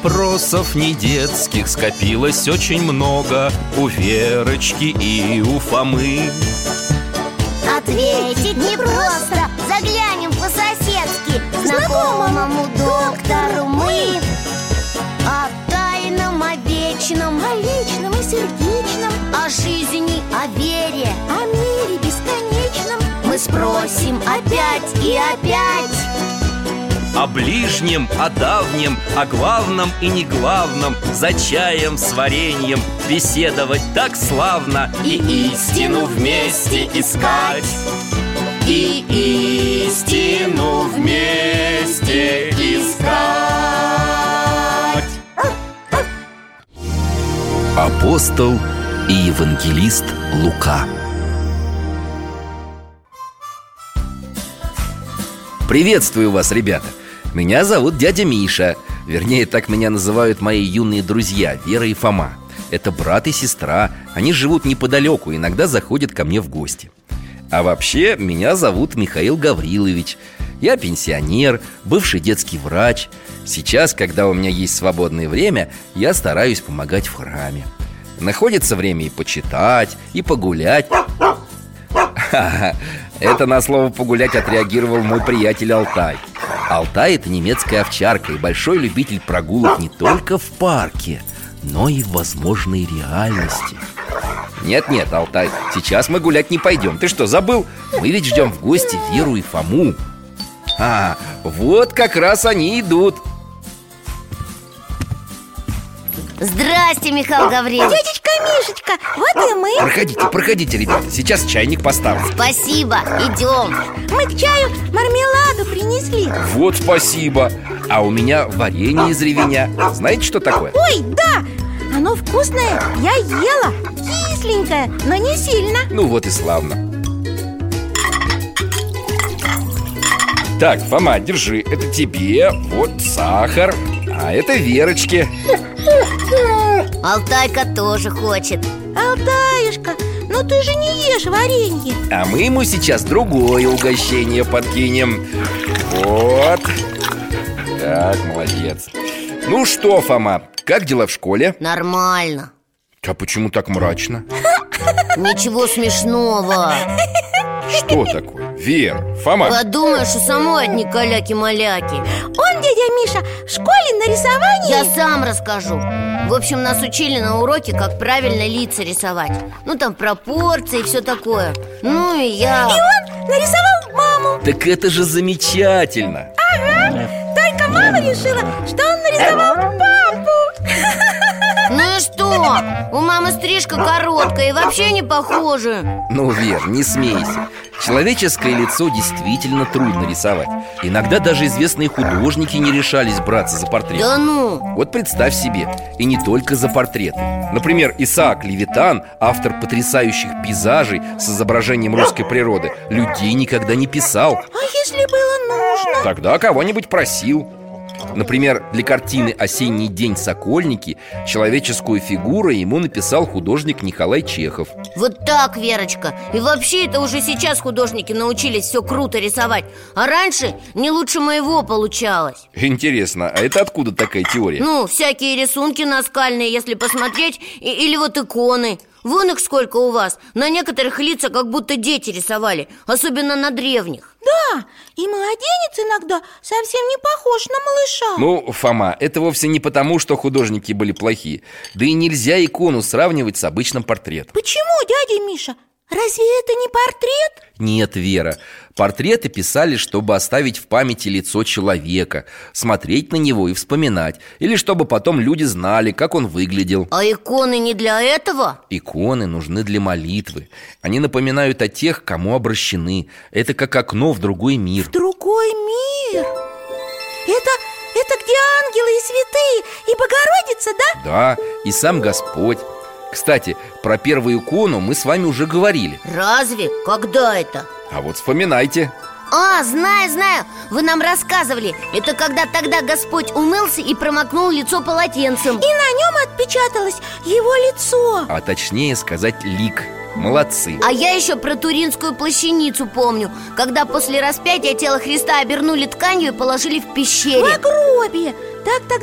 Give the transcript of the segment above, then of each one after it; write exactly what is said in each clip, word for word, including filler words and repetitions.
Вопросов не детских скопилось очень много у Верочки и у Фомы. Ответить непросто, заглянем по-соседски знакомому доктору мы. О тайном, о вечном, о личном и сердечном, о жизни, о вере, о мире бесконечном мы спросим опять и опять. О ближнем, о давнем, о главном и неглавном, за чаем с вареньем беседовать так славно. И истину вместе искать, и истину вместе искать. Апостол и евангелист Лука. Приветствую вас, ребята! Меня зовут дядя Миша. Вернее, так меня называют мои юные друзья Вера и Фома. Это брат и сестра. Они живут неподалеку, иногда заходят ко мне в гости. А вообще, меня зовут Михаил Гаврилович. Я пенсионер, бывший детский врач. Сейчас, когда у меня есть свободное время, я стараюсь помогать в храме. Находится время и почитать, и погулять. Это на слово «погулять» отреагировал мой приятель Алтай. Алтай – это немецкая овчарка и большой любитель прогулок не только в парке, но и в возможной реальности. Нет-нет, Алтай, сейчас мы гулять не пойдем. Ты что, забыл? Мы ведь ждем в гости Веру и Фому. А, вот как раз они идут. Здрасте, Михаил Гаврилович. Дядечка Мишечка, вот и мы. Проходите, проходите, ребята, сейчас чайник поставлю. Спасибо, идем. Мы к чаю мармеладу принесли. Вот спасибо. А у меня варенье из ревеня. Знаете, что такое? Ой, да, оно вкусное, я ела. Кисленькое, но не сильно. Ну вот и славно. Так, Фома, держи, это тебе. Вот сахар, а это Верочке. Алтайка тоже хочет. Алтаюшка, ну ты же не ешь варенье. А мы ему сейчас другое угощение подкинем. Вот. Так, молодец. Ну что, Фома, как дела в школе? Нормально. А почему так мрачно? Ничего смешного. Что такое? Вер, Фома. Подумаешь, у самой одни каляки-маляки. Он, дядя Миша, в школе на рисовании. Я сам расскажу. В общем, нас учили на уроке, как правильно лица рисовать. Ну, там пропорции и все такое. Ну, и я... И он нарисовал маму. Так это же замечательно. Ага, только мама решила, что он нарисовал папу. Ну и что? У мамы стрижка короткая и вообще не похожа. Ну, Вер, не смейся. Человеческое лицо действительно трудно рисовать. Иногда даже известные художники не решались браться за портрет. Да ну! Вот представь себе, и не только за портреты. Например, Исаак Левитан, автор потрясающих пейзажей с изображением русской природы, людей никогда не писал. А если было нужно? Тогда кого-нибудь просил. Например, для картины «Осенний день Сокольники» человеческую фигуру ему написал художник Николай Чехов. Вот так, Верочка. И вообще это уже сейчас художники научились все круто рисовать. А раньше не лучше моего получалось. Интересно, а это откуда такая теория? Ну, всякие рисунки наскальные, если посмотреть, и, или вот иконы. Вон их сколько у вас. На некоторых лица как будто дети рисовали, особенно на древних. Да, и младенец иногда совсем не похож на малыша. Ну, Фома, это вовсе не потому, что художники были плохие. Да и нельзя икону сравнивать с обычным портретом. Почему, дядя Миша? Разве это не портрет? Нет, Вера, портреты писали, чтобы оставить в памяти лицо человека, смотреть на него и вспоминать. Или чтобы потом люди знали, как он выглядел. А иконы не для этого? Иконы нужны для молитвы. Они напоминают о тех, к кому обращены. Это как окно в другой мир. В другой мир? Это, это где ангелы и святые, и Богородица, да? Да, и сам Господь. Кстати, про первую икону мы с вами уже говорили. Разве? Когда это? А вот вспоминайте. А, знаю, знаю, вы нам рассказывали. Это когда тогда Господь умылся и промокнул лицо полотенцем. И на нем отпечаталось его лицо. А точнее сказать, лик. Молодцы. А я еще про Туринскую плащаницу помню, когда после распятия тело Христа обернули тканью и положили в пещере. В гробе. Так тогда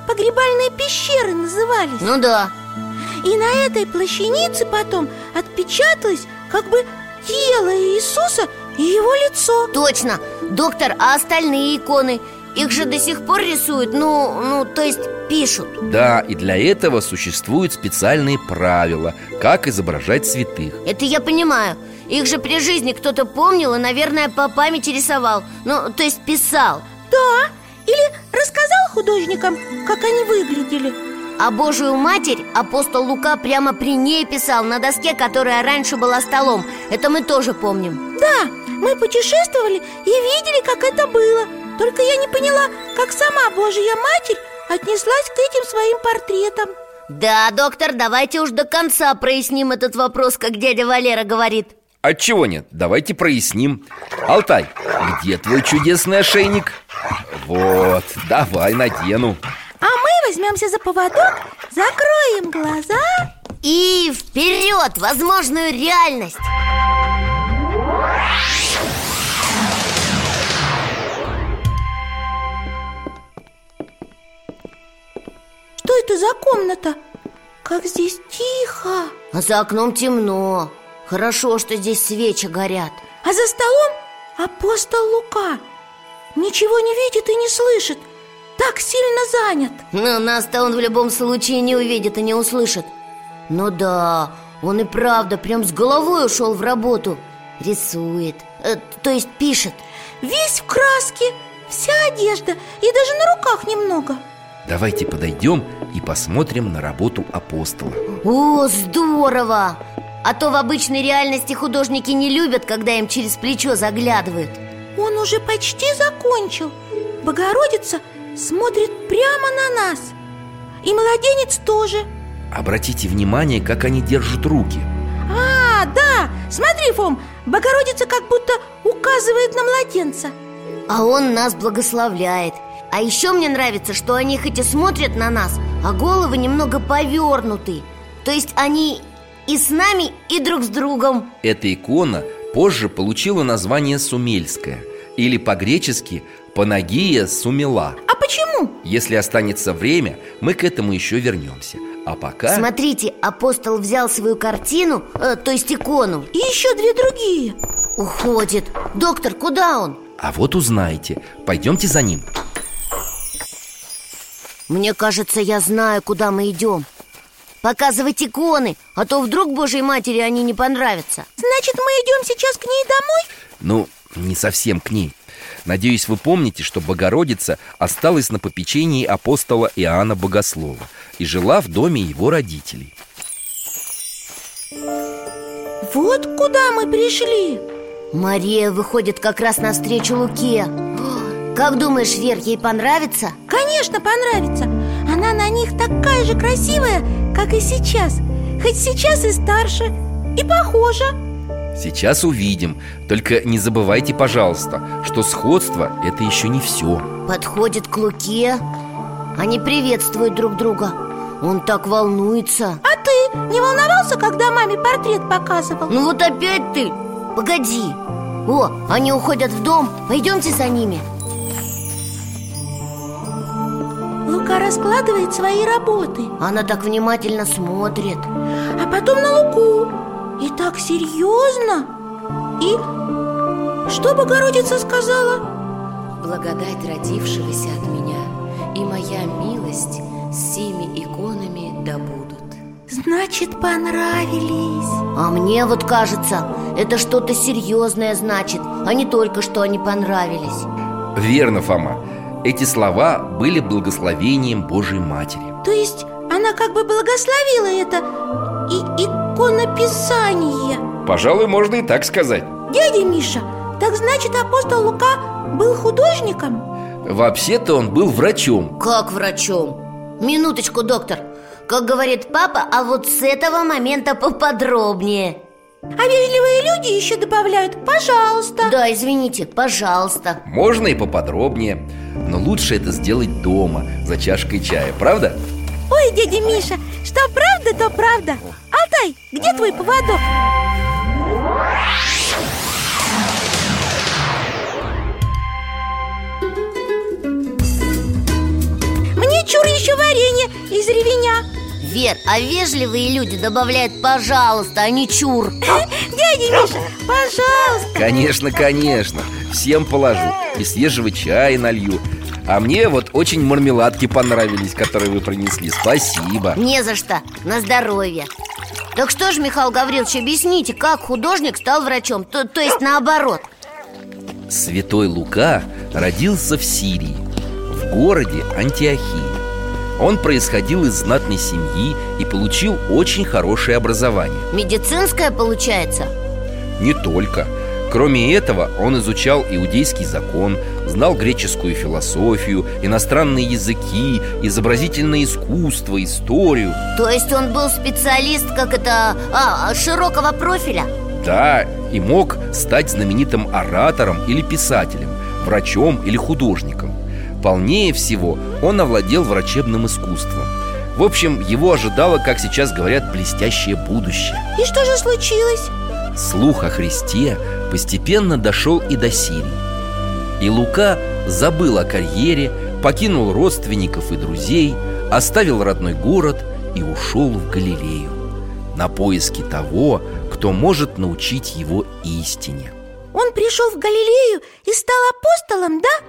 погребальные пещеры назывались. Ну да. И на этой плащанице потом отпечаталось как бы тело Иисуса и его лицо. Точно. Доктор, а остальные иконы? Их же до сих пор рисуют, ну, ну, то есть пишут. Да, и для этого существуют специальные правила, как изображать святых. Это я понимаю. Их же при жизни кто-то помнил и, наверное, по памяти рисовал. Ну, то есть писал. Да, или рассказал художникам, как они выглядели. А Божию Матерь апостол Лука прямо при ней писал на доске, которая раньше была столом. Это мы тоже помним. Да, мы путешествовали и видели, как это было. Только я не поняла, как сама Божья Матерь отнеслась к этим своим портретам. Да, доктор, давайте уж до конца проясним этот вопрос, как дядя Валера говорит. Отчего нет? Давайте проясним. Алтай, где твой чудесный ошейник? Вот, давай надену. А мы возьмемся за поводок, закроем глаза и вперед, в возможную реальность. Что это за комната? Как здесь тихо. А за окном темно. Хорошо, что здесь свечи горят. А за столом апостол Лука. Ничего не видит и не слышит. Так сильно занят. Но нас-то он в любом случае не увидит и не услышит. Ну да, он и правда прям с головой ушел в работу. Рисует, э, то есть пишет. Весь в краске, вся одежда и даже на руках немного. Давайте подойдем и посмотрим на работу апостола. О, здорово! А то в обычной реальности художники не любят, когда им через плечо заглядывают. Он уже почти закончил. Богородица смотрит прямо на нас. И младенец тоже. Обратите внимание, как они держат руки. А, да, смотри, Фом, Богородица как будто указывает на младенца. А он нас благословляет. А еще мне нравится, что они хоть и смотрят на нас, а головы немного повернуты. То есть они и с нами, и друг с другом. Эта икона позже получила название Сумельская, или по-гречески Панагия Сумела. А почему? Если останется время, мы к этому еще вернемся. А пока... Смотрите, апостол взял свою картину, э, то есть икону. И еще две другие. Уходит. Доктор, куда он? А вот узнаете. Пойдемте за ним. Мне кажется, я знаю, куда мы идем. Показывать иконы, а то вдруг Божьей Матери они не понравятся. Значит, мы идем сейчас к ней домой? Ну, не совсем к ней. Надеюсь, вы помните, что Богородица осталась на попечении апостола Иоанна Богослова и жила в доме его родителей. Вот куда мы пришли. Мария выходит как раз навстречу Луке. Как думаешь, Вер, ей понравится? Конечно, понравится. Она на них такая же красивая, как и сейчас. Хоть сейчас и старше, и похожа. Сейчас увидим. Только не забывайте, пожалуйста, что сходство – это еще не все. Подходит к Луке. Они приветствуют друг друга. Он так волнуется. А ты не волновался, когда маме портрет показывал? Ну вот опять ты. Погоди. О, они уходят в дом. Пойдемте за ними. Лука раскладывает свои работы. Она так внимательно смотрит. А потом на Луку. И так серьезно. И что Богородица сказала? Благодать родившегося от меня и моя милость с сими иконами да будут. Значит, понравились. А мне вот кажется, это что-то серьезное значит, а не только что они понравились. Верно, Фома. Эти слова были благословением Божьей Матери. То есть она как бы благословила это и иконописание. Пожалуй, можно и так сказать. Дядя Миша, так значит, апостол Лука был художником? Вообще-то он был врачом. Как врачом? Минуточку, доктор. Как говорит папа, а вот с этого момента поподробнее. А вежливые люди еще добавляют «пожалуйста». Да, извините, пожалуйста. Можно и поподробнее. Но лучше это сделать дома, за чашкой чая, правда? Ой, дядя Миша, что правда, то правда. Алтай, где твой поводок? Мне чур еще Вер, а вежливые люди добавляют «пожалуйста», а не «чур». Дядя Миша, пожалуйста. Конечно, конечно, всем положу. И свежего чая налью. А мне вот очень мармеладки понравились, которые вы принесли. Спасибо. Не за что, на здоровье. Так что ж, Михаил Гаврилович, объясните, как художник стал врачом? То, то есть наоборот. Святой Лука родился в Сирии, в городе Антиохии. Он происходил из знатной семьи и получил очень хорошее образование. Медицинское, получается? Не только. Кроме этого, он изучал иудейский закон, знал греческую философию, иностранные языки, изобразительное искусство, историю. То есть он был специалист, как это, а, широкого профиля? Да, и мог стать знаменитым оратором или писателем, врачом или художником. Полнее всего он овладел врачебным искусством. В общем, его ожидало, как сейчас говорят, блестящее будущее. И что же случилось? Слух о Христе постепенно дошел и до Сирии. И Лука забыл о карьере, покинул родственников и друзей, оставил родной город и ушел в Галилею на поиски того, кто может научить его истине. Он пришел в Галилею и стал апостолом, да?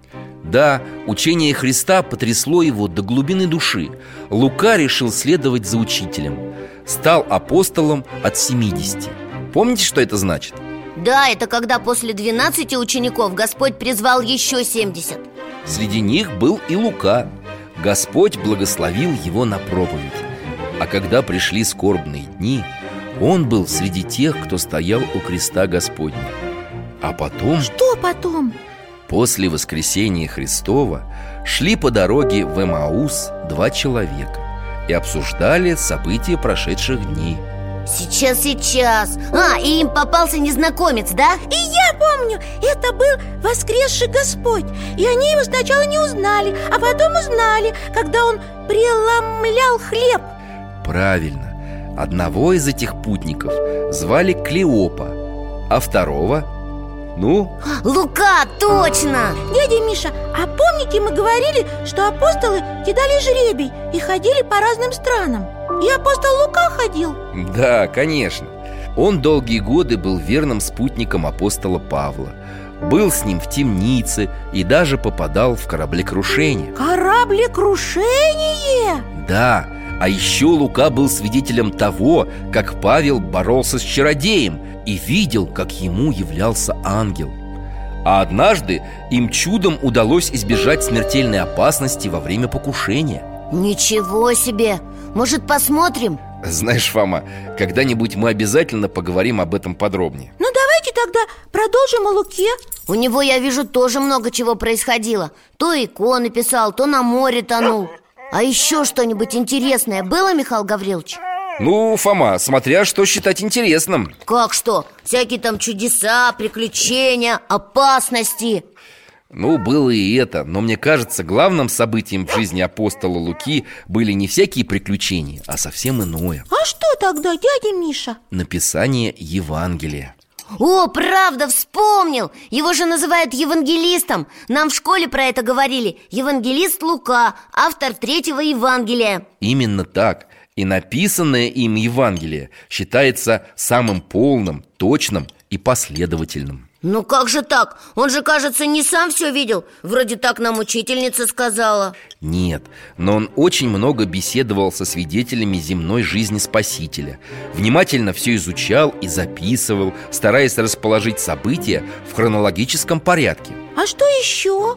Да, учение Христа потрясло его до глубины души. Лука решил следовать за учителем. Стал апостолом от семидесяти. Помните, что это значит? Да, это когда после двенадцати учеников Господь призвал еще семьдесят. Среди них был и Лука. Господь благословил его на проповедь. А когда пришли скорбные дни, он был среди тех, кто стоял у креста Господня. А потом... Что потом? После воскресения Христова шли по дороге в Эмаус два человека и обсуждали события прошедших дней. Сейчас, сейчас. А, и им попался незнакомец, да? И я помню, это был воскресший Господь. И они его сначала не узнали, а потом узнали, когда он преломлял хлеб. Правильно. Одного из этих путников звали Клеопа, а второго... Ну? Лука, точно! Дядя Миша, а помните, мы говорили, что апостолы кидали жребий и ходили по разным странам? И апостол Лука ходил? Да, конечно. Он долгие годы был верным спутником апостола Павла. Был с ним в темнице и даже попадал в кораблекрушение. Кораблекрушение? Да, а еще Лука был свидетелем того, как Павел боролся с чародеем и видел, как ему являлся ангел. А однажды им чудом удалось избежать смертельной опасности во время покушения. Ничего себе! Может, посмотрим? Знаешь, Фома, когда-нибудь мы обязательно поговорим об этом подробнее. Ну, давайте тогда продолжим о Луке. У него, я вижу, тоже много чего происходило. То иконы писал, то на море тонул. А еще что-нибудь интересное было, Михаил Гаврилович? Ну, Фома, смотря что считать интересным. Как что? Всякие там чудеса, приключения, опасности. Ну, было и это, но мне кажется, главным событием в жизни апостола Луки были не всякие приключения, а совсем иное. А что тогда, дядя Миша? Написание Евангелия. О, правда, вспомнил! Его же называют евангелистом. Нам в школе про это говорили. Евангелист Лука, автор третьего Евангелия. Именно так. И написанное им Евангелие считается самым полным, точным и последовательным. Ну как же так? Он же, кажется, не сам все видел. Вроде так нам учительница сказала. Нет, но он очень много беседовал со свидетелями земной жизни Спасителя. Внимательно все изучал и записывал, стараясь расположить события в хронологическом порядке. А что еще?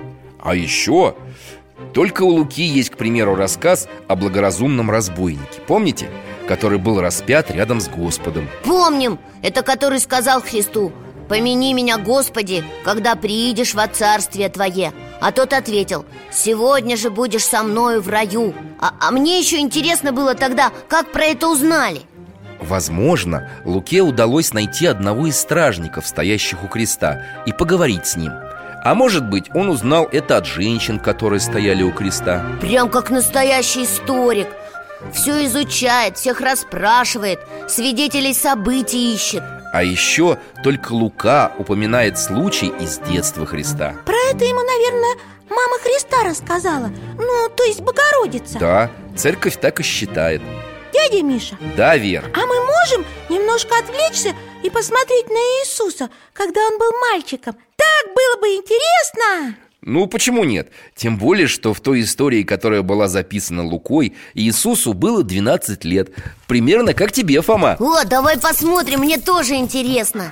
А еще... Только у Луки есть, к примеру, рассказ о благоразумном разбойнике. Помните? Который был распят рядом с Господом. Помним! Это который сказал Христу: «Помяни меня, Господи, когда приидешь во царствие Твое». А тот ответил: «Сегодня же будешь со мною в раю». А, а мне еще интересно было тогда, как про это узнали. Возможно, Луке удалось найти одного из стражников, стоящих у креста, и поговорить с ним. А может быть, он узнал это от женщин, которые стояли у креста. Прям как настоящий историк. Все изучает, всех расспрашивает, свидетелей событий ищет. А еще только Лука упоминает случай из детства Христа. Про это ему, наверное, мама Христа рассказала. Ну, то есть Богородица. Да, церковь так и считает. Дядя Миша. Да, Вер. А мы можем немножко отвлечься и посмотреть на Иисуса, когда он был мальчиком? Так было бы интересно! Ну, почему нет? Тем более, что в той истории, которая была записана Лукой, Иисусу было двенадцать лет. Примерно как тебе, Фома. О, давай посмотрим, мне тоже интересно.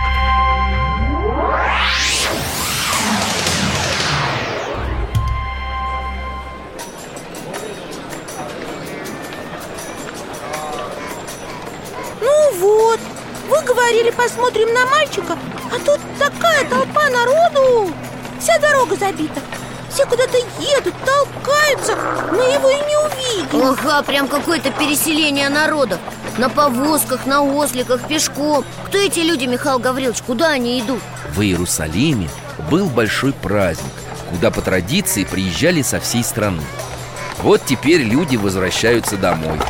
Ну вот, вы говорили, посмотрим на мальчика, а тут такая толпа народу. Вся дорога забита. Все куда-то едут, толкаются. Мы его и не увидим. Ага, прям какое-то переселение народа. На повозках, на осликах, пешком. Кто эти люди, Михаил Гаврилович? Куда они идут? В Иерусалиме был большой праздник, куда по традиции приезжали со всей страны. Вот теперь люди возвращаются домой.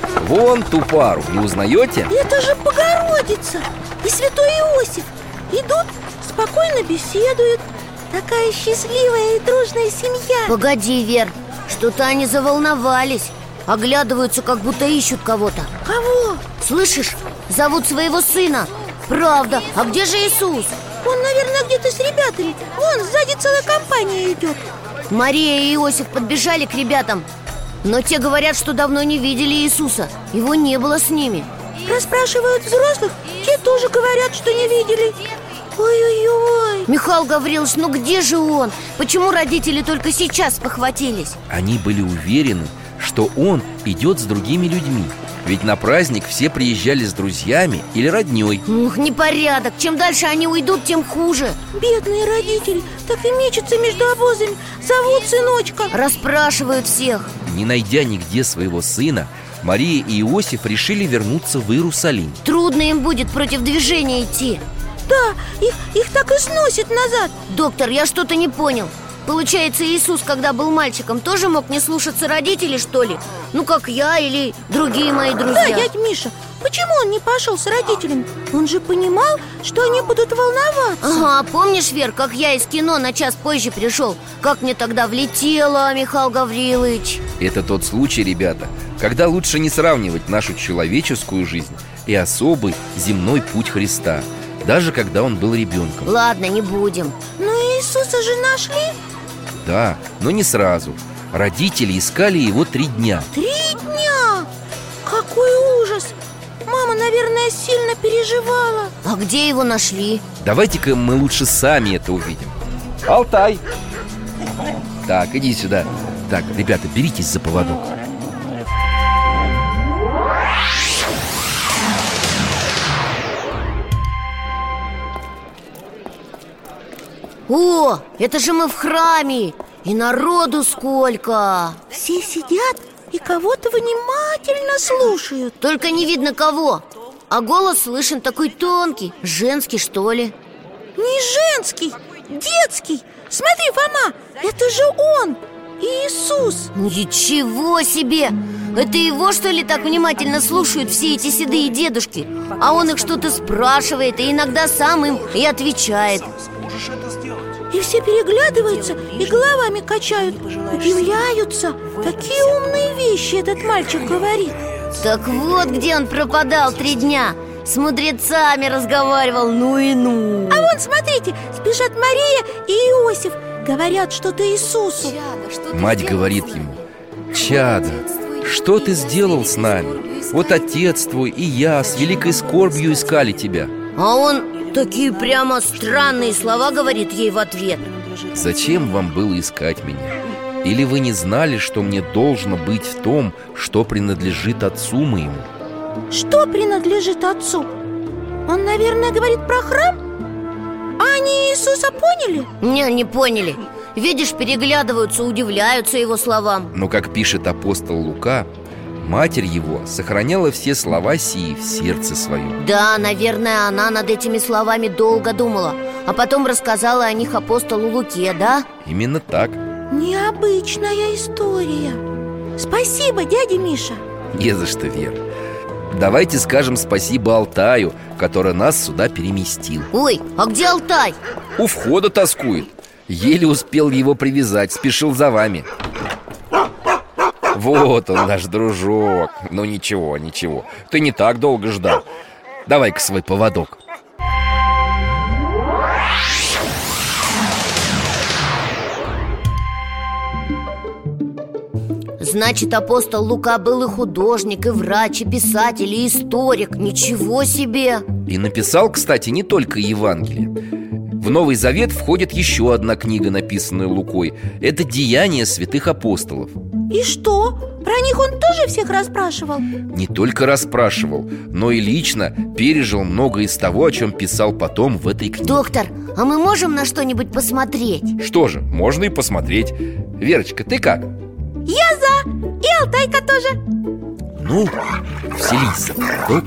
Вон ту пару, не узнаете? Это же Богородица и святой Иосиф. Идут, спокойно беседуют. Такая счастливая и дружная семья. Погоди, Вер, что-то они заволновались. Оглядываются, как будто ищут кого-то. Кого? Слышишь? Зовут своего сына. Правда, а где же Иисус? Он, наверное, где-то с ребятами. Вон, сзади целая компания идет. Мария и Иосиф подбежали к ребятам, но те говорят, что давно не видели Иисуса. Его не было с ними. Расспрашивают взрослых, те тоже говорят, что не видели. Ой-ой-ой. Михаил Гаврилович, ну где же он? Почему родители только сейчас похватились? Они были уверены, что он идет с другими людьми. Ведь на праздник все приезжали с друзьями или родней. Ух, непорядок. Чем дальше они уйдут, тем хуже. Бедные родители так и мечутся между обозами. Зовут сыночка. Расспрашивают всех. Не найдя нигде своего сына, Мария и Иосиф решили вернуться в Иерусалим. Трудно им будет против движения идти. Да, их, их так и сносит назад. Доктор, я что-то не понял. Получается, Иисус, когда был мальчиком, тоже мог не слушаться родителей, что ли? Ну, как я или другие мои друзья. Да, дядь Миша, почему он не пошел с родителями? Он же понимал, что они будут волноваться. Ага, помнишь, Вер, как я из кино на час позже пришел? Как мне тогда влетело, Михаил Гаврилович? Это тот случай, ребята, когда лучше не сравнивать нашу человеческую жизнь и особый земной путь Христа, даже когда он был ребенком. Ладно, не будем. Но Иисуса же нашли? Да, но не сразу. Родители искали его три дня. Три дня? Какой ужас! Мама, наверное, сильно переживала. А где его нашли? Давайте-ка мы лучше сами это увидим. Алтай! Так, иди сюда. Так, ребята, беритесь за поводок. О, это же мы в храме. И народу сколько. Все сидят и кого-то внимательно слушают. Только не видно кого. А голос слышен такой тонкий. Женский, что ли? Не женский, детский. Смотри, Фома, это же он, Иисус. Ничего себе! Это его, что ли, так внимательно слушают все эти седые дедушки? А он их что-то спрашивает и иногда сам им и отвечает. И все переглядываются и головами качают, удивляются. Такие умные вещи этот мальчик говорит. Так вот, где он пропадал три дня. С мудрецами разговаривал, ну и ну. А вон, смотрите, спешат Мария и Иосиф. Говорят что-то Иисусу. Мать говорит ему: «Чадо, что ты сделал с нами? Вот отец твой и я с великой скорбью искали тебя». А он такие прямо странные слова говорит ей в ответ. «Зачем вам было искать меня? Или вы не знали, что мне должно быть в том, что принадлежит отцу моему?» Что принадлежит отцу? Он, наверное, говорит про храм? А они Иисуса поняли? Не, не поняли. Видишь, переглядываются, удивляются его словам. Но, как пишет апостол Лука, матерь его сохраняла все слова сии в сердце своем. Да, наверное, она над этими словами долго думала, а потом рассказала о них апостолу Луке, да? Именно так. Необычная история. Спасибо, дядя Миша. Не за что, Вера. давайте скажем спасибо Алтаю, который нас сюда переместил. Ой, а где Алтай? У входа тоскует. Еле успел его привязать, спешил за вами. Вот он, наш дружок. Ну ничего, ничего, ты не так долго ждал. Давай-ка свой поводок. Значит, апостол Лука был и художник, и врач, и писатель, и историк. Ничего себе! И написал, кстати, не только Евангелие. В Новый Завет входит еще одна книга, написанная Лукой. Это «Деяния святых апостолов». И что? Про них он тоже всех расспрашивал? Не только расспрашивал, но и лично пережил многое из того, о чем писал потом в этой книге. Доктор, а мы можем на что-нибудь посмотреть? Что же, можно и посмотреть. Верочка, ты как? Я за! И Алтайка тоже. Ну, вселись за поводок.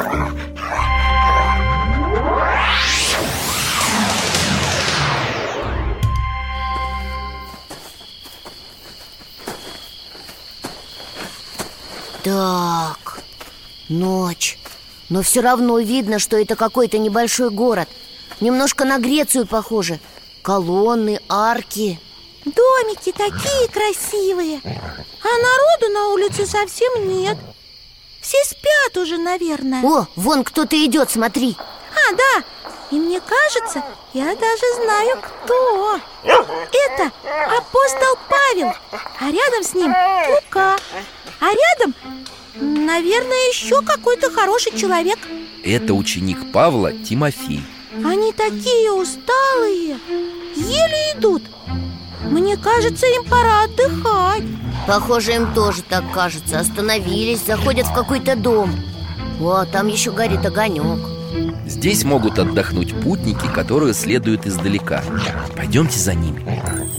Так, ночь. Но все равно видно, что это какой-то небольшой город. Немножко на Грецию похоже. Колонны, арки. Домики такие красивые. А народу на улице совсем нет. Все спят уже, наверное. О, вон кто-то идет, смотри. А, да. И мне кажется, я даже знаю, кто. Это апостол Павел. А рядом с ним Лука. А рядом, наверное, еще какой-то хороший человек. Это ученик Павла Тимофей. Они такие усталые, еле идут. Мне кажется, им пора отдыхать. Похоже, им тоже так кажется. Остановились, заходят в какой-то дом. О, там еще горит огонек. Здесь могут отдохнуть путники, которые следуют издалека. Пойдемте за ними.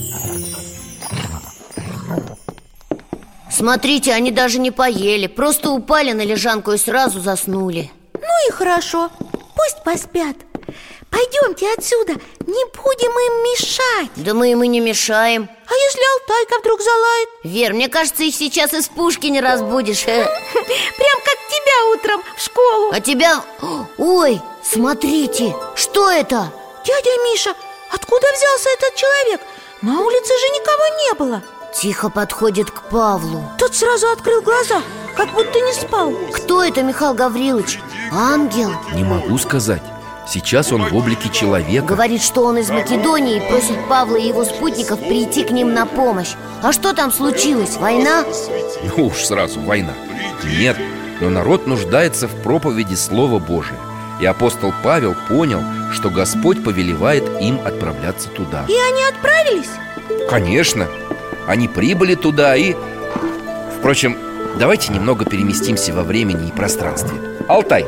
Смотрите, они даже не поели. Просто упали на лежанку и сразу заснули. Ну и хорошо, пусть поспят. Пойдемте отсюда, не будем им мешать. Да мы им и не мешаем. А если Алтайка вдруг залает? Вер, мне кажется, их сейчас из пушки не разбудишь. Прям как тебя утром в школу. А тебя... Ой, смотрите, что это? Дядя Миша, откуда взялся этот человек? На улице же никого не было. Тихо подходит к Павлу. Тот сразу открыл глаза, как будто не спал. Кто это, Михаил Гаврилович? Ангел? Не могу сказать. Сейчас он в облике человека. Говорит, что он из Македонии и просит Павла и его спутников прийти к ним на помощь. А что там случилось? Война? Ну уж сразу, война. Нет, но народ нуждается в проповеди Слова Божия. И апостол Павел понял, что Господь повелевает им отправляться туда. И они отправились? Конечно. Они прибыли туда и... Впрочем, давайте немного переместимся во времени и пространстве. Алтай!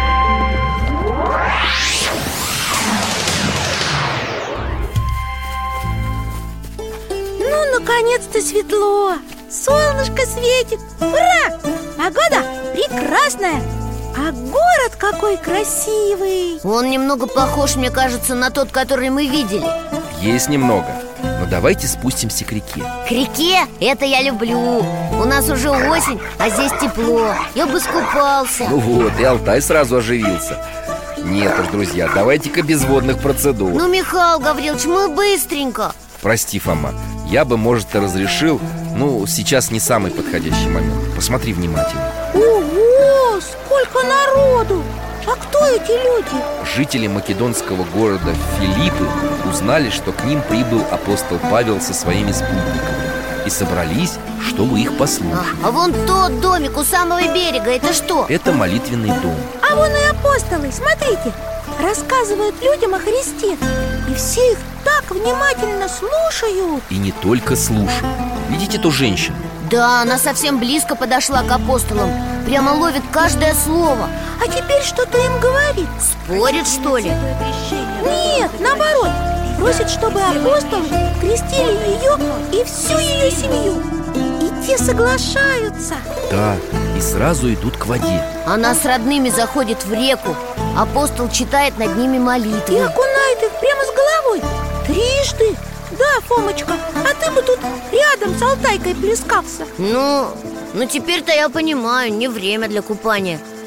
Ну, наконец-то светло. Солнышко светит. Ура! Погода прекрасная. А город какой красивый. Он немного похож, мне кажется, на тот, который мы видели. Есть немного. Но давайте спустимся к реке. К реке? Это я люблю. У нас уже осень, а здесь тепло. Я бы скупался. Ну вот, и Алтай сразу оживился. Нет уж, друзья, давайте-ка без водных процедур. Ну, Михаил Гаврилович, мы быстренько. Прости, Фома, я бы, может, и разрешил. Ну, сейчас не самый подходящий момент. Посмотри внимательно. Ого, сколько народу! А кто эти люди? Жители македонского города Филиппы узнали, что к ним прибыл апостол Павел со своими спутниками и собрались, чтобы их послушать. А, а вон тот домик у самого берега, это что? Это молитвенный дом. А вон и апостолы, смотрите, рассказывают людям о Христе. И все их так внимательно слушают. И не только слушают. Видите ту женщину? Да, она совсем близко подошла к апостолам. Прямо ловит каждое слово. А теперь что-то им говорит. Спорит, что ли? Нет, наоборот. Просит, чтобы апостолы крестили ее и всю ее семью. И те соглашаются. Да, и сразу идут к воде. Она с родными заходит в реку. Апостол читает над ними молитвы. И окунает их прямо с головой. Трижды. Да, Фомочка, а ты бы тут рядом с Алтайкой плескался. Ну, ну теперь-то я понимаю, не время для купания.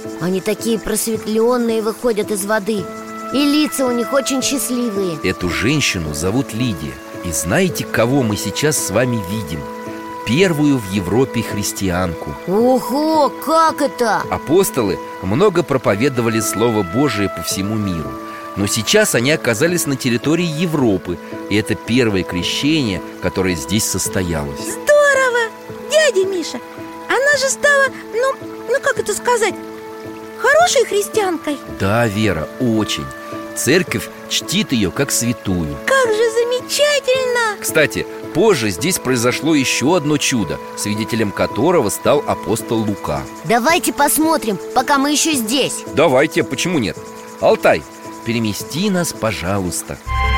Они такие просветленные выходят из воды. И лица у них очень счастливые. Эту женщину зовут Лидия. И знаете, кого мы сейчас с вами видим? Первую в Европе христианку. Ого, как это? Апостолы много проповедовали Слово Божие по всему миру. Но сейчас они оказались на территории Европы. И это первое крещение, которое здесь состоялось. Здорово! Дядя Миша, она же стала, ну, ну как это сказать, хорошей христианкой? Да, Вера, очень. Церковь чтит ее как святую. Как же замечательно! Кстати, позже здесь произошло еще одно чудо, свидетелем которого стал апостол Лука. Давайте посмотрим, пока мы еще здесь. Давайте, почему нет? Алтай, перемести нас, пожалуйста.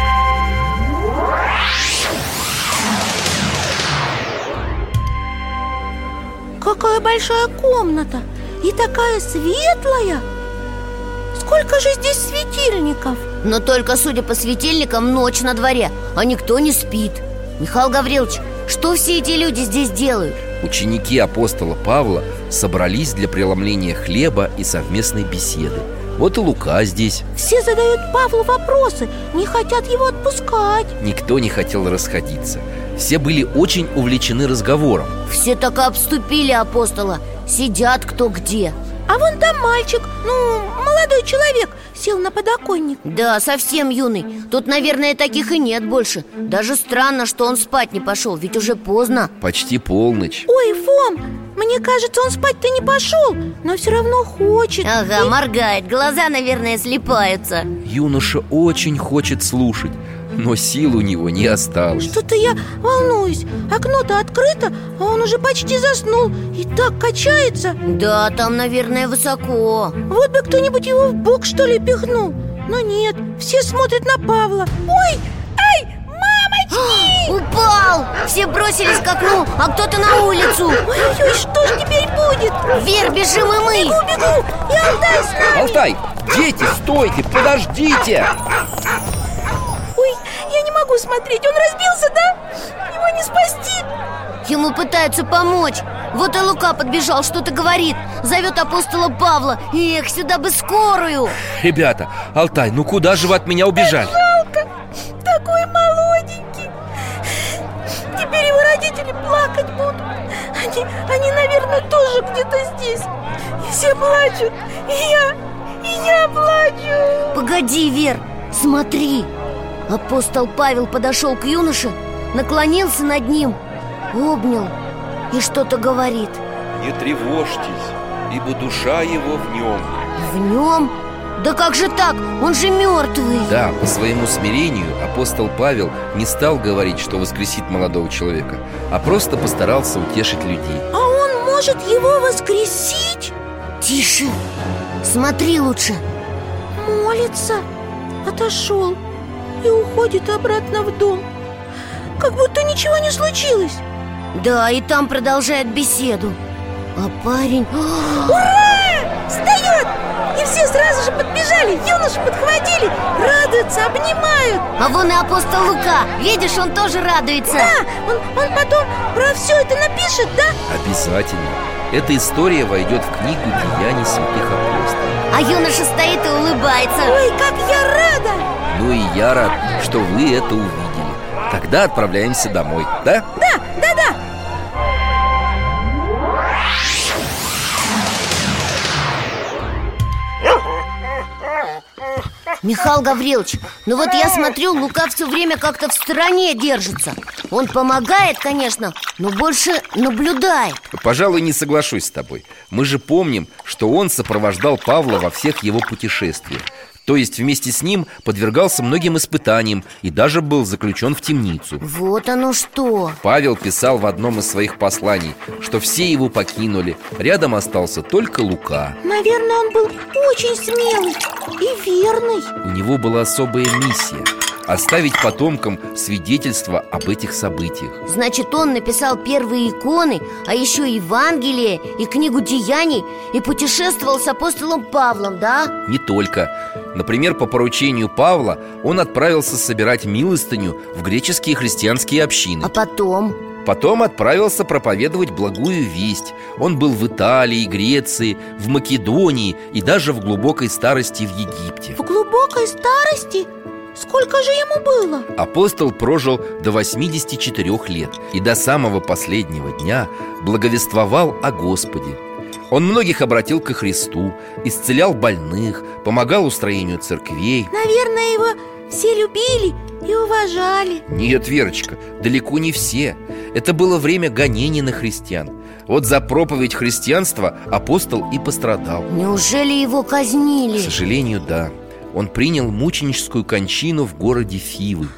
Какая большая комната! И такая светлая! Сколько же здесь светильников? Но только, судя по светильникам, ночь на дворе, а никто не спит. Михаил Гаврилович, что все эти люди здесь делают? Ученики апостола Павла собрались для преломления хлеба и совместной беседы. Вот и Лука здесь. Все задают Павлу вопросы, не хотят его отпускать. Никто не хотел расходиться. Все были очень увлечены разговором. Все так и обступили апостола. Сидят кто где. А вон там мальчик, ну, молодой человек, сел на подоконник. Да, совсем юный. Тут, наверное, таких и нет больше. Даже странно, что он спать не пошел, ведь уже поздно. Почти полночь. Ой, Фом, мне кажется, он спать-то не пошел, но все равно хочет. Ага, моргает, глаза, наверное, слипаются. Юноша очень хочет слушать, но сил у него не осталось. Что-то я волнуюсь. Окно-то открыто, а он уже почти заснул и так качается. Да, там, наверное, высоко. Вот бы кто-нибудь его в бок, что ли, пихнул. Но нет, все смотрят на Павла. Ой, ай, мамочки! Упал! Все бросились к окну, а кто-то на улицу. Ой-ой-ой, что же теперь будет? Вверх бежим и мы. Бегу, бегу, и Алтай с нами. Алтай, дети, стойте, подождите! Ой, я не могу смотреть, он разбился, да? Его не спасти. Ему пытаются помочь. Вот и Лука подбежал, что-то говорит. Зовет апостола Павла. Эх, сюда бы скорую. Ребята, Алтай, ну куда же вы от меня убежали? Жалко, такой молоденький. Теперь его родители плакать будут. Они, они, наверное, тоже где-то здесь. И все плачут. И я, и я плачу. Погоди, Вер, смотри. Апостол Павел подошел к юноше, наклонился над ним, обнял и что-то говорит. Не тревожьтесь, ибо душа его в нем. В нем? Да как же так? Он же мертвый. Да, по своему смирению апостол Павел не стал говорить, что воскресит молодого человека, а просто постарался утешить людей. А он может его воскресить? Тише, смотри лучше. Молится, отошел и уходит обратно в дом, как будто ничего не случилось. Да, и там продолжает беседу. А парень... Ура! Встает! И все сразу же подбежали, юношу подхватили, радуются, обнимают. А вон и апостол Лука, видишь, он тоже радуется. Да, он, он потом про все это напишет, да? Обязательно. Эта история войдет в книгу «Деяний святых апостолов». А юноша стоит и улыбается. Ой, как я рада! Ну и я рад, что вы это увидели. Тогда отправляемся домой, да? Да, да, да. Михаил Гаврилович, ну вот я смотрю, Лука все время как-то в стороне держится. Он помогает, конечно, но больше наблюдает. Пожалуй, не соглашусь с тобой. Мы же помним, что он сопровождал Павла во всех его путешествиях. То есть вместе с ним подвергался многим испытаниям и даже был заключен в темницу. Вот оно что. Павел писал в одном из своих посланий, что все его покинули. Рядом остался только Лука. Наверное, он был очень смелый и верный. У него была особая миссия – оставить потомкам свидетельство об этих событиях. Значит, он написал первые иконы, а еще Евангелие и книгу Деяний, и путешествовал с апостолом Павлом, да? Не только. Например, по поручению Павла он отправился собирать милостыню в греческие христианские общины. А потом? Потом отправился проповедовать благую весть. Он был в Италии, Греции, в Македонии и даже в глубокой старости в Египте. В глубокой старости? Сколько же ему было? Апостол прожил до восьмидесяти четырёх лет и до самого последнего дня благовествовал о Господе. Он многих обратил ко Христу, исцелял больных, помогал устроению церквей. Наверное, его все любили и уважали. Нет, Верочка, далеко не все. Это было время гонений на христиан. Вот за проповедь христианства апостол и пострадал. Неужели его казнили? К сожалению, да. Он принял мученическую кончину в городе Фивы.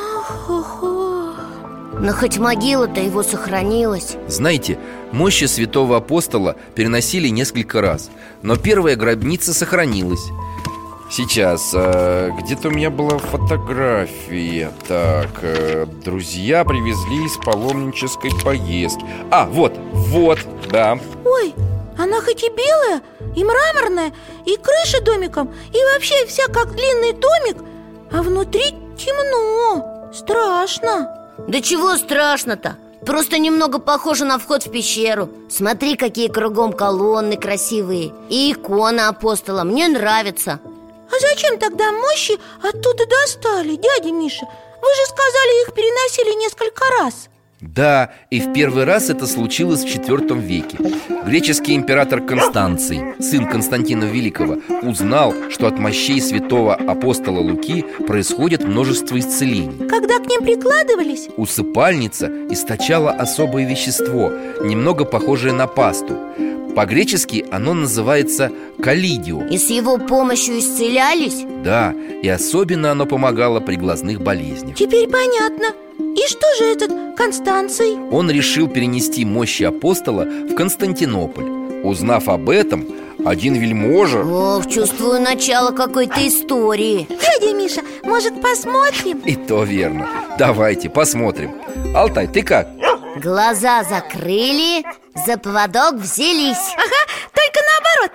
Ох-охо. Но хоть могила-то его сохранилась. Знаете, мощи святого апостола переносили несколько раз, но первая гробница сохранилась. Сейчас, э, где-то у меня была фотография. Так, э, друзья привезли из паломнической поездки. А, вот, вот, да. Ой, она хоть и белая, и мраморная, и крыша домиком, и вообще вся как длинный домик, а внутри темно, страшно. Да чего страшно-то? Просто немного похоже на вход в пещеру. Смотри, какие кругом колонны красивые. И икона апостола, мне нравится. А зачем тогда мощи оттуда достали, дядя Миша? Вы же сказали, их переносили несколько раз. Да, и в первый раз это случилось в четвёртом веке. Греческий император Констанций, сын Константина Великого, узнал, что от мощей святого апостола Луки происходит множество исцелений. Когда к ним прикладывались? Усыпальница источала особое вещество, немного похожее на пасту. По-гречески оно называется калидио. И с его помощью исцелялись? Да, и особенно оно помогало при глазных болезнях. Теперь понятно. И что же этот Констанций? Он решил перенести мощи апостола в Константинополь. Узнав об этом, один вельможа... Ох, чувствую начало какой-то истории. Дядя Миша, может, посмотрим? И то верно. Давайте посмотрим. Алтай, ты как? Глаза закрыли, за поводок взялись. Ага, только наоборот.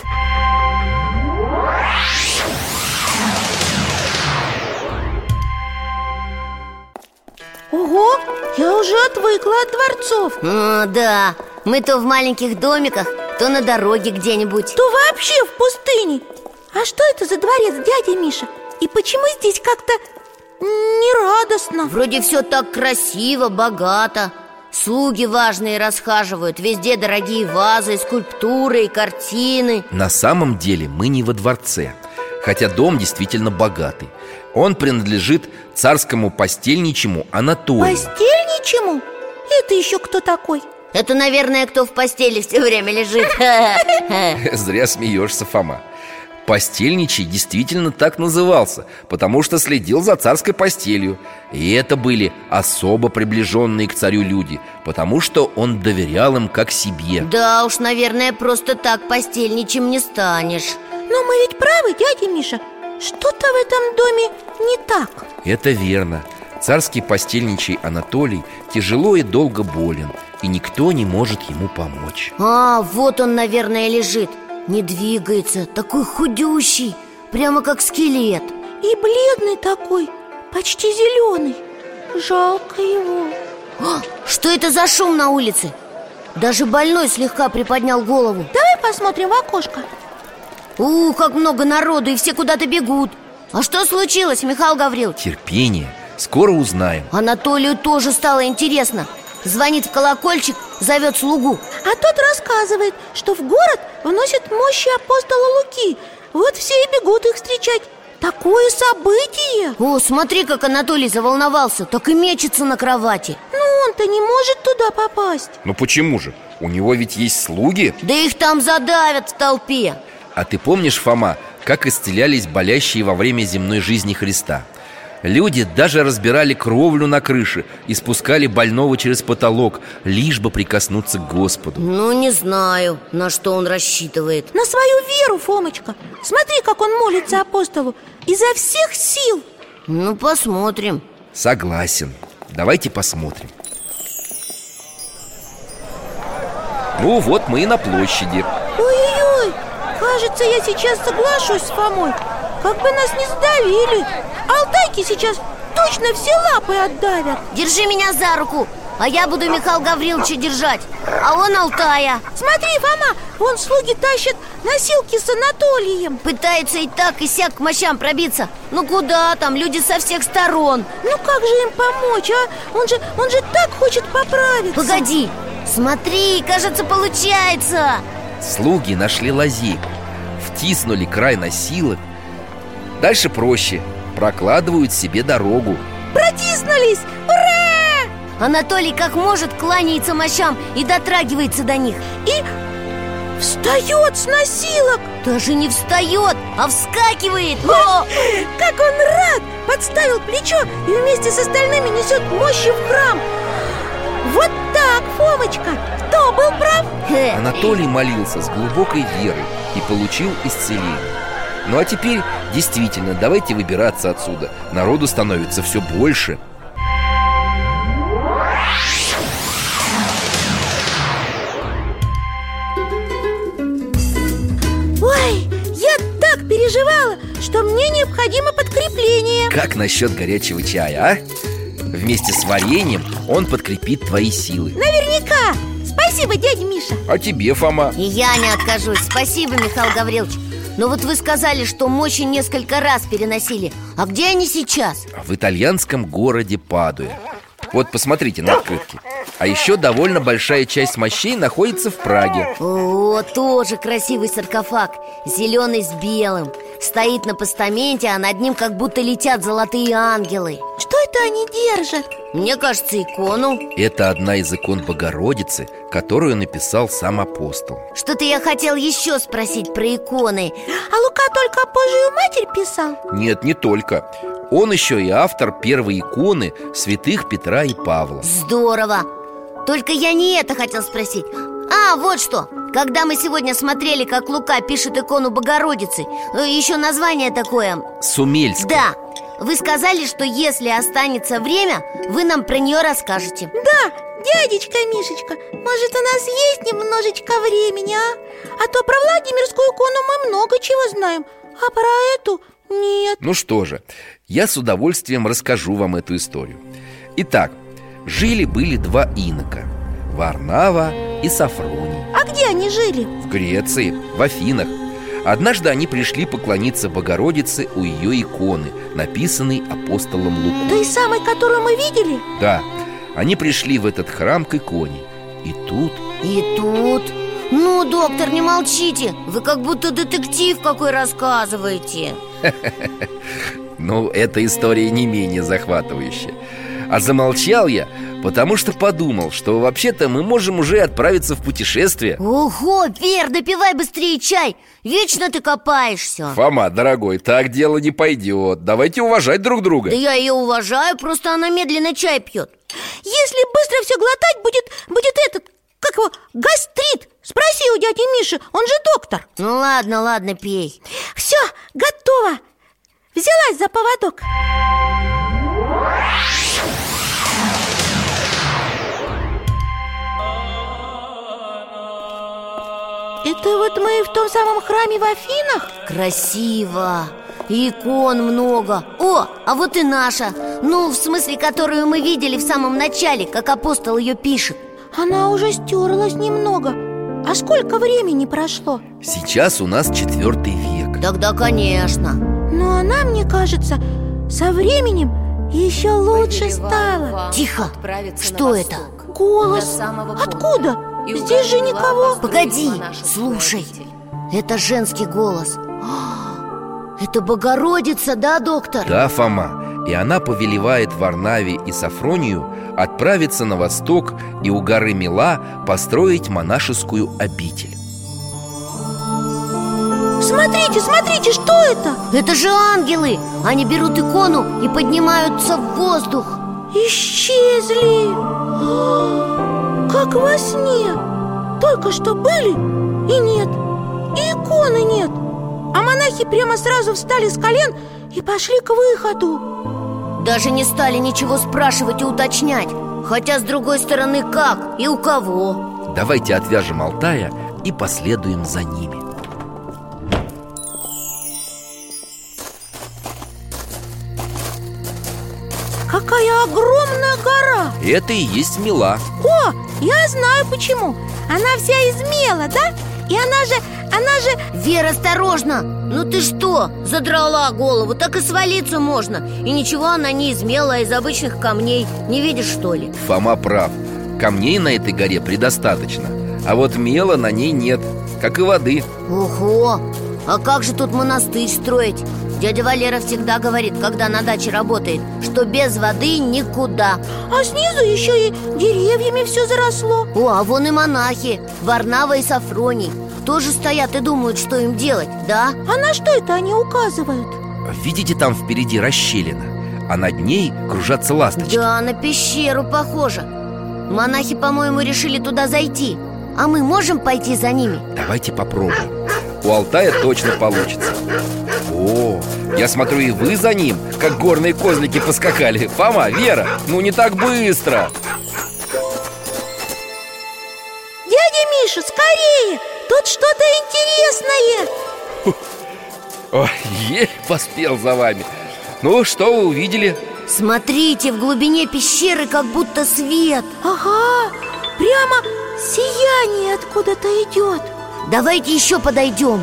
Ого, я уже отвыкла от дворцов. О, да, мы то в маленьких домиках, то на дороге где-нибудь. То вообще в пустыне. А что это за дворец, дядя Миша? И почему здесь как-то нерадостно? Вроде все так красиво, богато. Слуги важные расхаживают. Везде дорогие вазы, скульптуры и картины. На самом деле мы не во дворце, хотя дом действительно богатый. Он принадлежит царскому постельничему Анатолию. Постельничему? Это еще кто такой? Это, наверное, кто в постели все время лежит. Зря смеешься, Фома. Постельничий действительно так назывался, потому что следил за царской постелью. И это были особо приближенные к царю люди, потому что он доверял им как себе. Да уж, наверное, просто так постельничим не станешь. Но мы ведь правы, дядя Миша. Что-то в этом доме не так. Это верно. Царский постельничий Анатолий тяжело и долго болен, и никто не может ему помочь. А, вот он, наверное, лежит. Не двигается, такой худющий, прямо как скелет. И бледный такой, почти зеленый. Жалко его. А, что это за шум на улице? Даже больной слегка приподнял голову. Давай посмотрим в окошко. У, как много народу, и все куда-то бегут. А что случилось, Михаил Гаврилович? Терпение, скоро узнаем. Анатолию тоже стало интересно. Звонит в колокольчик, зовет слугу. А тот рассказывает, что в город вносят мощи апостола Луки. Вот все и бегут их встречать. Такое событие! О, смотри, как Анатолий заволновался, так и мечется на кровати. Но он-то не может туда попасть. Ну почему же? У него ведь есть слуги. Да их там задавят в толпе. А ты помнишь, Фома, как исцелялись болящие во время земной жизни Христа? Люди даже разбирали кровлю на крыше и спускали больного через потолок, лишь бы прикоснуться к Господу. Ну, не знаю, на что он рассчитывает. На свою веру, Фомочка. Смотри, как он молится апостолу изо всех сил. Ну, посмотрим. Согласен. Давайте посмотрим. Ну, вот мы и на площади. Ой-ой-ой, кажется, я сейчас соглашусь с Фомой. как бы нас не задавили. Алтайки сейчас точно все лапы отдавят. Держи меня за руку, а я буду Михаила Гавриловича держать, а он Алтая. Смотри, Фома, вон слуги тащат носилки с Анатолием. Пытаются и так, и сяк к мощам пробиться. Ну куда там, люди со всех сторон. Ну как же им помочь, а? Он же, он же так хочет поправиться. Погоди, смотри, кажется, получается. Слуги нашли лазейку, втиснули край носилок. Дальше проще, прокладывают себе дорогу. Протиснулись! Ура! Анатолий как может кланяется мощам и дотрагивается до них. И встает с носилок. Даже не встает, а вскакивает. О, как он рад! Подставил плечо и вместе с остальными несет мощи в храм. Вот так, Фомочка, кто был прав? Анатолий молился с глубокой верой и получил исцеление. Ну а теперь действительно давайте выбираться отсюда. Народу становится все больше. Ой, я так переживала, что мне необходимо подкрепление. Как насчет горячего чая, а? Вместе с вареньем он подкрепит твои силы. Наверняка. Спасибо, дядя Миша. А тебе, Фома? И я не откажусь. Спасибо, Михаил Гаврилович. Но вот вы сказали, что мощи несколько раз переносили. А где они сейчас? В итальянском городе Падуя. Вот посмотрите на открытке. А еще довольно большая часть мощей находится в Праге. О, тоже красивый саркофаг, зеленый с белым. Стоит на постаменте, а над ним как будто летят золотые ангелы. Что это они держат? Мне кажется, икону. Это одна из икон Богородицы, которую написал сам апостол. Что-то я хотел еще спросить про иконы. А Лука только Божию Матерь писал? Нет, не только. Он еще и автор первой иконы святых Петра и Павла. Здорово. Только я не это хотел спросить. А, вот что. Когда мы сегодня смотрели, как Лука пишет икону Богородицы, еще название такое... Сумельская. Да. Вы сказали, что если останется время, вы нам про нее расскажете. Да, дядечка Мишечка, может, у нас есть немножечко времени, а? А то про Владимирскую икону мы много чего знаем, а про эту нет. Ну что же, я с удовольствием расскажу вам эту историю. Итак, жили-были два инока, Варнава и Софроний. А где они жили? В Греции, в Афинах. Однажды они пришли поклониться Богородице у ее иконы, написанной апостолом Лукой. Той самой, которую мы видели? Да, они пришли в этот храм к иконе. И тут... И тут... Ну, доктор, не молчите. Вы как будто детектив какой рассказываете. Ну, эта история не менее захватывающая. А замолчал я, потому что подумал, что вообще-то мы можем уже отправиться в путешествие. Ого, Вер, допивай быстрее чай. Вечно ты копаешься. Фома, дорогой, так дело не пойдет. Давайте уважать друг друга. Да я ее уважаю, просто она медленно чай пьет. Если быстро все глотать, будет, будет этот, как его, гастрит. Спроси у дяди Миши, он же доктор. Ну ладно, ладно, пей. Все, готово. Взялась за поводок. Это вот мы в том самом храме в Афинах? Красиво. И икон много. О, а вот и наша. Ну, в смысле, которую мы видели в самом начале, как апостол ее пишет. Она уже стерлась немного. А сколько времени прошло? Сейчас у нас четвертый век. Тогда, конечно. Но она, мне кажется, со временем еще лучше стала. Тихо. Что это? Голос. Откуда? Здесь же никого. Погоди, слушай. Это женский голос. Это Богородица, да, доктор? Да, Фома. И она повелевает Варнаве и Софронию отправиться на восток и у горы Мила построить монашескую обитель. Смотрите, смотрите, что это? Это же ангелы. Они берут икону и поднимаются в воздух. Исчезли. Как во сне. Только что были и нет. И иконы нет. А монахи прямо сразу встали с колен и пошли к выходу. Даже не стали ничего спрашивать и уточнять. Хотя, с другой стороны, как и у кого? Давайте отвяжем Алтая и последуем за ними. это огромная гора. Это и есть мела. О, я знаю почему. Она вся из мела, да? И она же, она же... Вера, осторожно! Ну ты что, задрала голову, так и свалиться можно. И ничего она не из мела, а из обычных камней. Не видишь, что ли? Фома прав. Камней на этой горе предостаточно, а вот мела на ней нет, как и воды. Ого! А как же тут монастырь строить? Дядя Валера всегда говорит, когда на даче работает, что без воды никуда. А снизу еще и деревьями все заросло. О, а вон и монахи, Варнава и Сафроний, тоже стоят и думают, что им делать, да? А на что это они указывают? Видите, там впереди расщелина, а над ней кружатся ласточки. Да, на пещеру похоже. Монахи, по-моему, решили туда зайти. А мы можем пойти за ними? Давайте попробуем. У Алтая точно получится. О, я смотрю, и вы за ним, как горные козлики, поскакали. Фома, Вера, ну не так быстро. Дядя Миша, скорее! Тут что-то интересное. Ой, еле поспел за вами. Ну, что вы увидели? Смотрите, в глубине пещеры как будто свет. Ага, прямо сияние откуда-то идет. Давайте еще подойдем.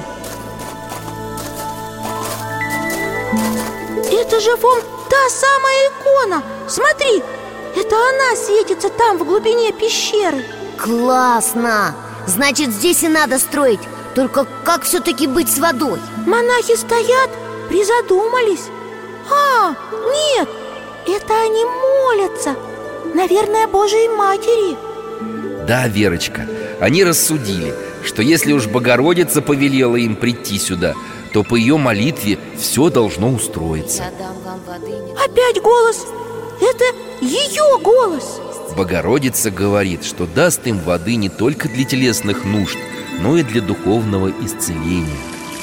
Это же вон та самая икона. Смотри, это она светится там, в глубине пещеры. Классно! Значит, здесь и надо строить. Только как все-таки быть с водой? Монахи стоят, призадумались. А, нет, это они молятся. Наверное, Божией Матери. Да, Верочка, они рассудили, что если уж Богородица повелела им прийти сюда, то по ее молитве все должно устроиться. Я дам вам воды не... Опять голос. Это ее голос. Богородица говорит, что даст им воды не только для телесных нужд, но и для духовного исцеления.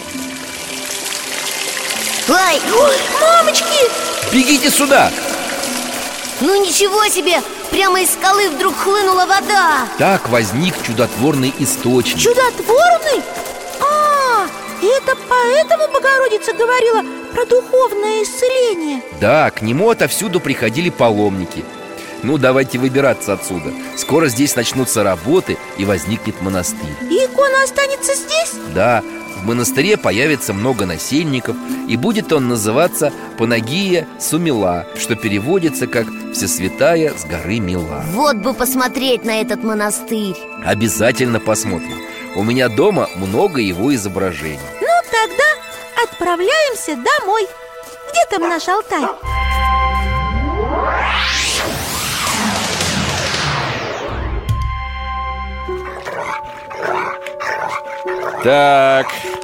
Ай! Ой, мамочки! Бегите сюда! Ну ничего себе! Прямо из скалы вдруг хлынула вода. Так возник чудотворный источник. Чудотворный? А, это поэтому Богородица говорила про духовное исцеление. Да, к нему отовсюду приходили паломники. Ну, давайте выбираться отсюда. Скоро здесь начнутся работы и возникнет монастырь. И икона останется здесь? Да, в монастыре появится много насельников, и будет он называться Панагия Сумила, что переводится как «Всесвятая с горы Мила». Вот бы посмотреть на этот монастырь. Обязательно посмотрим. У меня дома много его изображений. Ну, тогда отправляемся домой. Где там наш Алтай? Так,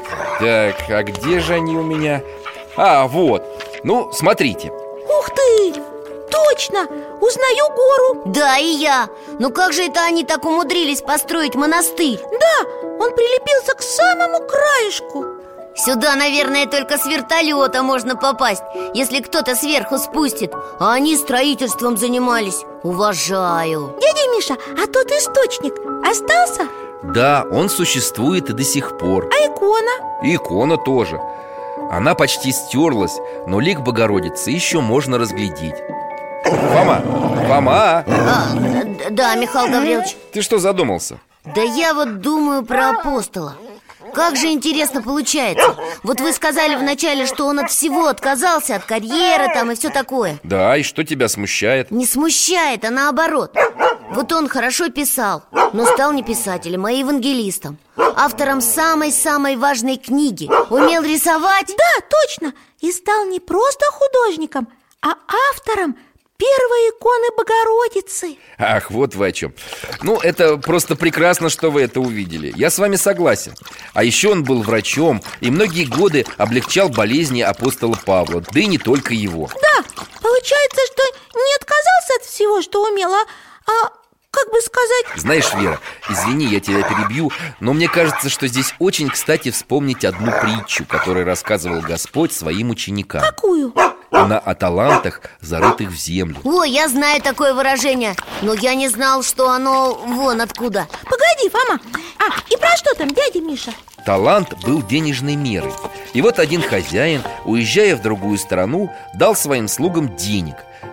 так, а где же они у меня? А, вот, ну, смотрите. Ух ты! Точно! Узнаю гору. Да, и я. Ну как же это они так умудрились построить монастырь? Да, он прилепился к самому краешку. Сюда, наверное, только с вертолета можно попасть, если кто-то сверху спустит. А они строительством занимались. Уважаю. Дядя Миша, а тот источник остался? Да, он существует и до сих пор. А икона? И икона тоже. Она почти стерлась, но лик Богородицы еще можно разглядеть. Фома, Фома! А, д- да, Михаил Гаврилович. Ты что задумался? Да я вот думаю про апостола. Как же интересно получается. Вот вы сказали вначале, что он от всего отказался, от карьеры там и все такое. Да, и что тебя смущает? Не смущает, а наоборот. Вот он хорошо писал, но стал не писателем, а евангелистом, автором самой-самой важной книги. Умел рисовать. Да, точно. И стал не просто художником, а автором первой иконы Богородицы. Ах, вот вы о чем. Ну, это просто прекрасно, что вы это увидели. Я с вами согласен. А еще он был врачом и многие годы облегчал болезни апостола Павла. Да и не только его. Да, получается, что не отказался от всего, что умел, а, а как бы сказать... Знаешь, Вера, извини, я тебя перебью, но мне кажется, что здесь очень кстати вспомнить одну притчу, которую рассказывал Господь своим ученикам. Какую? Она о талантах, зарытых в землю. О, я знаю такое выражение, но я не знал, что оно вон откуда. Погоди, Фома. А, и про что там, дядя Миша? Талант был денежной мерой. И вот один хозяин, уезжая в другую страну, дал своим слугам денег.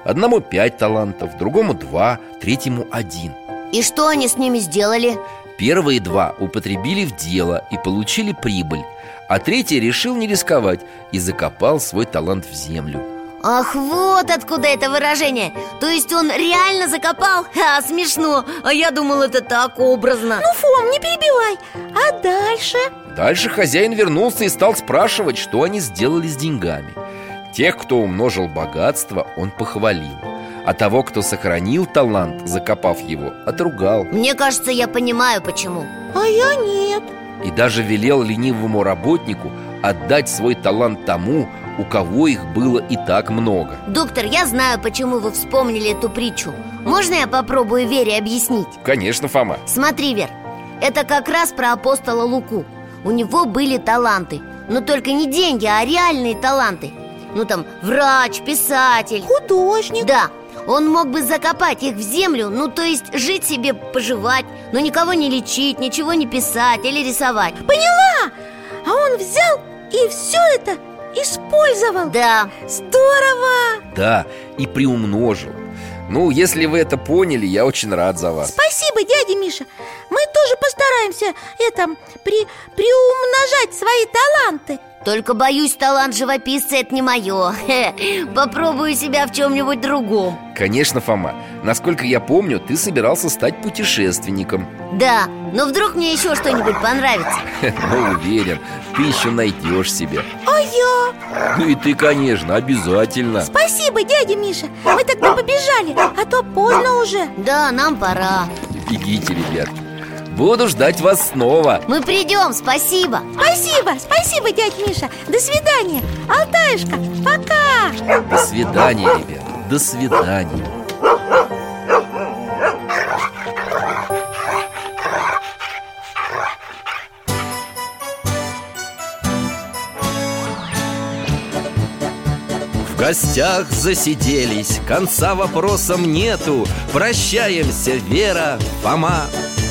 Одному пять талантов, другому два, третьему один. И что они с ними сделали? Первые два употребили в дело и получили прибыль, а третий решил не рисковать и закопал свой талант в землю. Ах, вот откуда это выражение. То есть он реально закопал? Ха, смешно. А я думал, это так образно. Ну, Фом, не перебивай. А дальше? Дальше хозяин вернулся и стал спрашивать, что они сделали с деньгами. Тех, кто умножил богатство, он похвалил, а того, кто сохранил талант, закопав его, отругал. Мне кажется, я понимаю, почему. А я нет. И даже велел ленивому работнику отдать свой талант тому, у кого их было и так много. Доктор, я знаю, почему вы вспомнили эту притчу. Можно я попробую Вере объяснить? Конечно, Фома. Смотри, Вер, это как раз про апостола Луку. У него были таланты, но только не деньги, а реальные таланты. Ну там, врач, писатель, художник. Да, он мог бы закопать их в землю, ну то есть жить себе, поживать, но никого не лечить, ничего не писать или рисовать. Поняла! А он взял и все это использовал. Да. Здорово! Да, и приумножил. Ну, если вы это поняли, я очень рад за вас. Спасибо, дядя Миша. Мы тоже постараемся это, при, приумножать свои таланты. Только, боюсь, талант живописца — это не мое. Попробую себя в чем-нибудь другом. Конечно, Фома. Насколько я помню, ты собирался стать путешественником. Да, но вдруг мне еще что-нибудь понравится. Ну, уверен, ты еще найдешь себе. А я? Ну и ты, конечно, обязательно. Спасибо, дядя Миша. Мы тогда побежали, а то поздно уже. Да, нам пора. Бегите, ребятки. Буду ждать вас снова. Мы придем, спасибо. Спасибо, спасибо, дядя Миша. До свидания, Алтаюшка, пока. До свидания, ребят, до свидания. В гостях засиделись, конца вопросам нету. Прощаемся, Вера, Фома.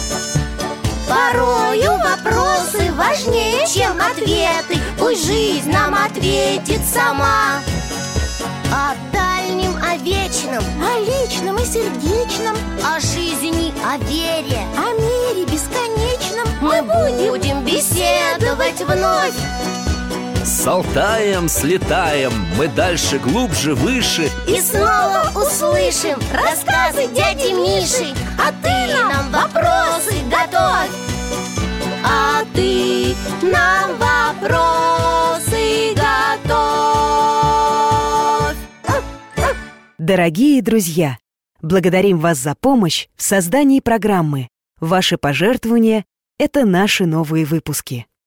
Порою вопросы важнее, чем ответы. Пусть жизнь нам ответит сама. О дальнем, о вечном, о личном и сердечном, о жизни, о вере, о мире бесконечном мы будем беседовать вновь. С Алтаем слетаем, мы дальше, глубже, выше. И снова услышим рассказы дяди Миши. А ты нам вопросы готовь. А ты нам вопросы готовь. Дорогие друзья, благодарим вас за помощь в создании программы. Ваши пожертвования – это наши новые выпуски.